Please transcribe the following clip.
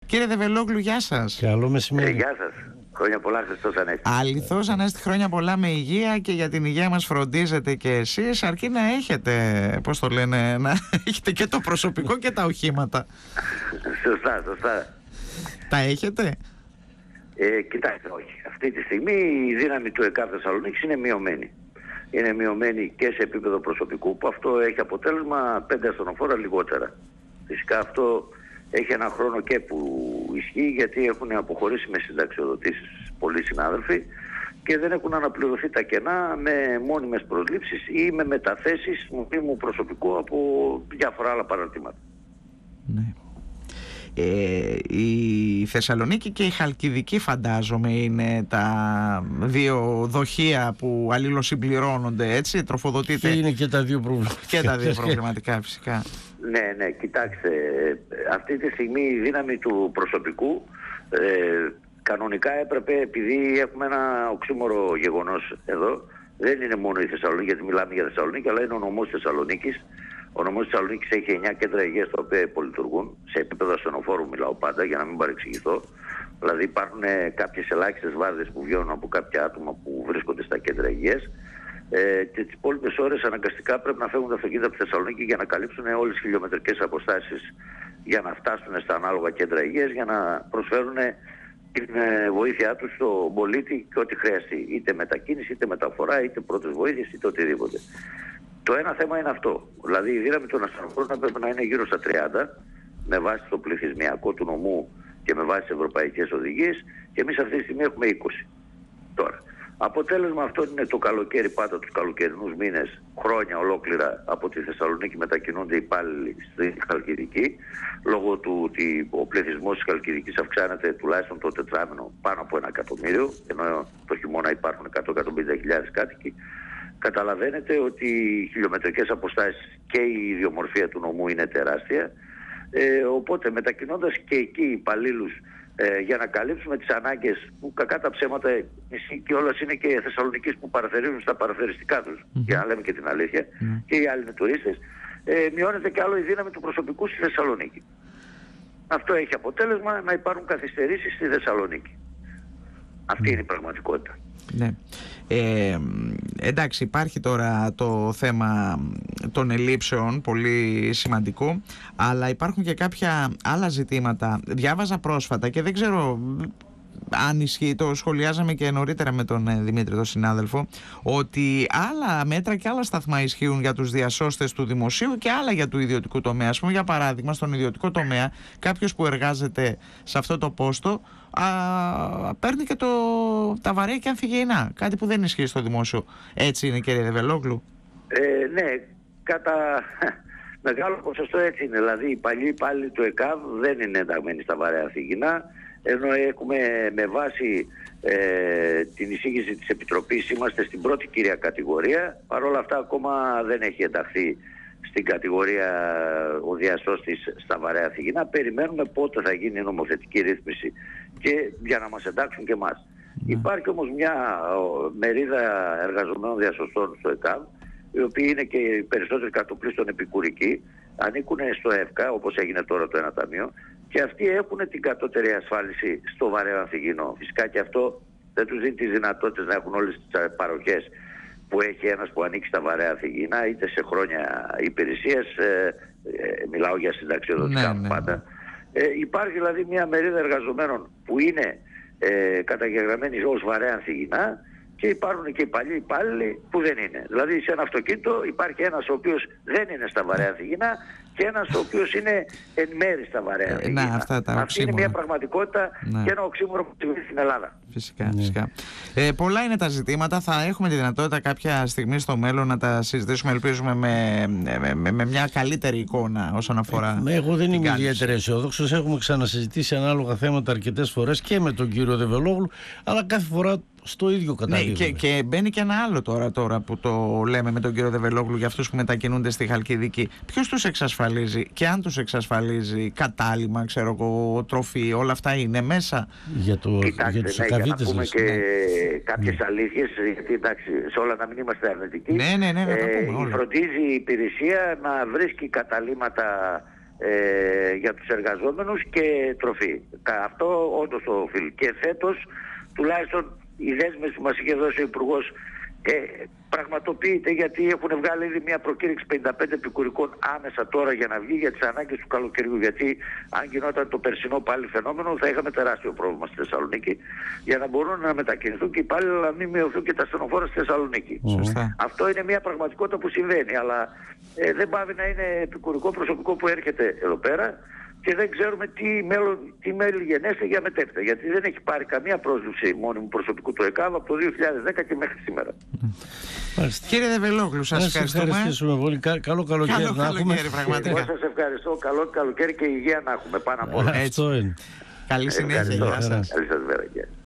Κύριε Δεβελόγλου, γεια σας. Καλό μεσημέρι. Γεια σας. Χρόνια πολλά, Χριστός Ανέστη. Αληθώς Ανέστη, χρόνια πολλά με υγεία, και για την υγεία μας φροντίζετε και εσείς, αρκεί να έχετε, πώς το λένε, να έχετε και το προσωπικό και τα οχήματα. Σωστά. Τα έχετε? Κοιτάξτε, όχι. Αυτή τη στιγμή η δύναμη του ΕΚΑΒ Θεσσαλονίκης είναι μειωμένη. Είναι μειωμένη και σε επίπεδο προσωπικού, που αυτό έχει αποτέλεσμα 5 ασθενοφόρα λιγότερα. Φυσικά αυτό έχει ένα χρόνο και που ισχύει, γιατί έχουν αποχωρήσει με συνταξιοδοτήσεις πολλοί συνάδελφοι και δεν έχουν αναπληρωθεί τα κενά με μόνιμες προσλήψεις ή με μεταθέσεις μονίμου προσωπικού από διάφορα άλλα παραρτήματα. Ναι. Η Θεσσαλονίκη και η Χαλκιδική φαντάζομαι είναι τα δύο δοχεία που αλληλοσυμπληρώνονται, έτσι, τροφοδοτείται. Και είναι και τα δύο προβληματικά. Και τα δύο προβληματικά, φυσικά. Ναι, κοιτάξτε, αυτή τη στιγμή η δύναμη του προσωπικού κανονικά έπρεπε, επειδή έχουμε ένα οξύμορο γεγονός εδώ, δεν είναι μόνο η Θεσσαλονίκη, γιατί μιλάμε για Θεσσαλονίκη, αλλά είναι ο νομός Θεσσαλονίκης. Ο νομός Θεσσαλονίκης έχει 9 κέντρα υγείας τα οποία υπολειτουργούν. Σε επίπεδο ασθενοφόρου μιλάω πάντα, για να μην παρεξηγηθώ. Δηλαδή υπάρχουν κάποιες ελάχιστες βάρδιες που βγαίνουν από κάποια άτομα που βρίσκονται στα κέντρα υγείας. Και τις υπόλοιπες ώρες αναγκαστικά πρέπει να φεύγουν τα αυτοκίνητα από τη Θεσσαλονίκη για να καλύψουν όλες τις χιλιομετρικές αποστάσεις, για να φτάσουν στα ανάλογα κέντρα υγείας, για να προσφέρουν την βοήθειά τους στον πολίτη και ό,τι χρειαστεί. Είτε μετακίνηση, είτε μεταφορά, είτε πρώτες βοήθειες, είτε οτιδήποτε. Το ένα θέμα είναι αυτό. Δηλαδή η δύναμη των ασθενοφόρων πρέπει να είναι γύρω στα 30, με βάση το πληθυσμιακό του νομού και με βάση τις ευρωπαϊκές οδηγίες, και εμείς αυτή τη στιγμή έχουμε 20 τώρα. Αποτέλεσμα αυτό είναι το καλοκαίρι, πάντα τους καλοκαιρινούς μήνες, χρόνια ολόκληρα από τη Θεσσαλονίκη μετακινούνται υπάλληλοι στη Χαλκιδική, λόγω του ότι ο πληθυσμός της Χαλκιδικής αυξάνεται τουλάχιστον το τετράμινο πάνω από 1 εκατομμύριο, ενώ το χειμώνα υπάρχουν 100-150.000 κάτοικοι. Καταλαβαίνετε ότι οι χιλιομετρικές αποστάσεις και η ιδιομορφία του νομού είναι τεράστια, οπότε μετακινώντας και εκεί υπαλλήλους για να καλύψουμε τις ανάγκες που, κακά τα ψέματα, και όλας είναι και Θεσσαλονικείς που παραθερίζουν στα παραθεριστικά τους, για να λέμε και την αλήθεια, και οι άλλοι είναι τουρίστες, μειώνεται και άλλο η δύναμη του προσωπικού στη Θεσσαλονίκη. Αυτό έχει αποτέλεσμα να υπάρχουν καθυστερήσεις στη Θεσσαλονίκη. Αυτή είναι η πραγματικότητα. Ναι. Εντάξει, υπάρχει τώρα το θέμα των ελλείψεων, πολύ σημαντικό, αλλά υπάρχουν και κάποια άλλα ζητήματα. Διάβαζα πρόσφατα και δεν ξέρω αν ισχύει, το σχολιάζαμε και νωρίτερα με τον Δημήτρη, τον συνάδελφο, ότι άλλα μέτρα και άλλα σταθμά ισχύουν για τους διασώστες του δημοσίου και άλλα για του ιδιωτικού τομέα. Ας πούμε, για παράδειγμα, στον ιδιωτικό τομέα, κάποιος που εργάζεται σε αυτό το πόστο παίρνει και τα βαρέα και αμφιγεϊνά, κάτι που δεν ισχύει στο δημόσιο. Έτσι είναι, κύριε Δεβελόγλου? Ναι, κατά μεγάλο ποσοστό έτσι είναι. Δηλαδή οι παλιοί υπάλληλοι του ΕΚΑΒ δεν είναι ενταγμένοι στα βαρέα αμφιγεϊνά, ενώ έχουμε με βάση την εισήγηση της Επιτροπής είμαστε στην πρώτη κύρια κατηγορία. Παρ' όλα αυτά ακόμα δεν έχει ενταχθεί στην κατηγορία ο διασώστης στα βαρέα αμφιγεϊνά. Περιμένουμε πότε θα γίνει η νομοθετική ρύθμιση και για να μας εντάξουν και εμάς. Υπάρχει όμως μια μερίδα εργαζομένων διασωστών στο ΕΚΑΒ, οι οποίοι είναι και οι περισσότεροι κατοπλίστων επικουρικοί, ανήκουν στο ΕΦΚΑ, όπως έγινε τώρα το ένα ταμείο, και αυτοί έχουν την κατώτερη ασφάλιση στο βαρέο αμφιγεινό. Φυσικά και αυτό δεν τους δίνει τις δυνατότητες να έχουν όλες τις παροχές που έχει ένας που ανήκει στα βαρέα αμφιγεινά, είτε σε χρόνια υπηρεσίας, μιλάω για συνταξιοδοτικά πάντα. Υπάρχει δηλαδή μια μερίδα εργαζομένων που είναι καταγεγραμμένοι ως βαρέα αμφιγεινά, και υπάρχουν και οι παλιοί υπάλληλοι που δεν είναι. Δηλαδή σε ένα αυτοκίνητο υπάρχει ένας ο οποίος δεν είναι στα βαρέα αμφιγεινά και ένας ο οποίος είναι εν μέρη στα βαρέα αμφιγεινά. Αυτή είναι μια πραγματικότητα και ένα οξύμορο που συμβαίνει στην Ελλάδα. Φυσικά, φυσικά. Πολλά είναι τα ζητήματα. Θα έχουμε τη δυνατότητα κάποια στιγμή στο μέλλον να τα συζητήσουμε, ελπίζουμε, με μια καλύτερη εικόνα όσον αφορά. Εγώ δεν είμαι ιδιαίτερα αισιόδοξος. Έχουμε ξανασυζητήσει ανάλογα θέματα αρκετές φορές και με τον κύριο Δεβελόγλου, αλλά κάθε φορά στο ίδιο καταλήγουμε. Ναι, και μπαίνει και ένα άλλο τώρα που το λέμε με τον κύριο Δεβελόγλου για αυτούς που μετακινούνται στη Χαλκιδική. Ποιος τους εξασφαλίζει, και αν τους εξασφαλίζει κατάλημα, ξέρω εγώ, τροφή, όλα αυτά είναι μέσα? Για τους για να πούμε και κάποιες αλήθειες, γιατί εντάξει, σε όλα να μην είμαστε αρνητικοί. Ναι, φροντίζει η υπηρεσία να βρίσκει καταλήματα για τους εργαζόμενους και τροφή. Αυτό όντως το οφείλει. Και φέτος τουλάχιστον η δέσμευση που μας είχε δώσει ο Υπουργός πραγματοποιείται, γιατί έχουν βγάλει ήδη μια προκήρυξη 55 επικουρικών άμεσα τώρα για να βγει για τις ανάγκες του καλοκαιριού. Γιατί αν γινόταν το περσινό πάλι φαινόμενο θα είχαμε τεράστιο πρόβλημα στη Θεσσαλονίκη, για να μπορούν να μετακινηθούν και πάλι να μην μειωθούν και τα στενοφόρα στη Θεσσαλονίκη. Αυτό είναι μια πραγματικότητα που συμβαίνει, αλλά δεν πάβει να είναι επικουρικό προσωπικό που έρχεται εδώ πέρα και δεν ξέρουμε τι μέλη γενέστε για μετέπειτα. Γιατί δεν έχει πάρει καμία πρόσληψη μόνιμου προσωπικού του ΕΚΑΒ από το 2010 και μέχρι σήμερα. Κύριε Δεβελόγλου, σας ευχαριστούμε πολύ. Καλό καλοκαίρι να έχουμε. Εγώ σας ευχαριστώ. Καλό καλοκαίρι και υγεία να έχουμε πάνω απ' όλα. Καλή συνέχεια. Γεια σας. Καλή σας μέρα.